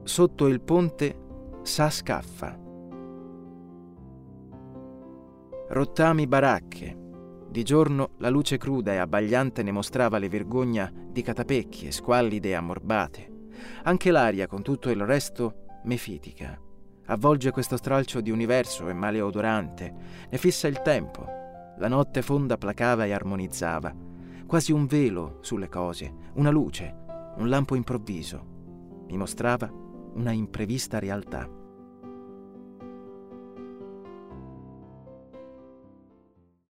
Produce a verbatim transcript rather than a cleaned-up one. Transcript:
Sotto il ponte sa scaffa. Rottami baracche. Di giorno la luce cruda e abbagliante ne mostrava le vergogna di catapecchie, squallide e ammorbate. Anche l'aria, con tutto il resto, mefitica. Avvolge questo stralcio di universo e maleodorante, ne fissa il tempo. La notte fonda placava e armonizzava, quasi un velo sulle cose, una luce, un lampo improvviso. Mi mostrava una imprevista realtà.